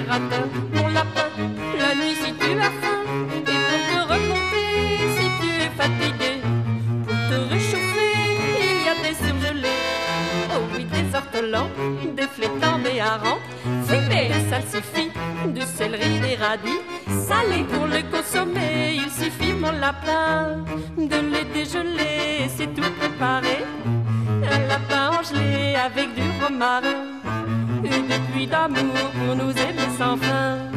radins. Mon lapin, la nuit si tu as faim, et pour te remonter si tu es fatigué, pour te réchauffer, il y a des surgelés. Oh oui, des ortolans, des flétans, des harengs, fumés, des salsifis, du céleri, des radis, salés pour le consommer. Il suffit, mon lapin, de les dégeler, c'est tout préparé. Un lapin en gelée avec du romarin, une pluie d'amour pour nous aimer sans fin.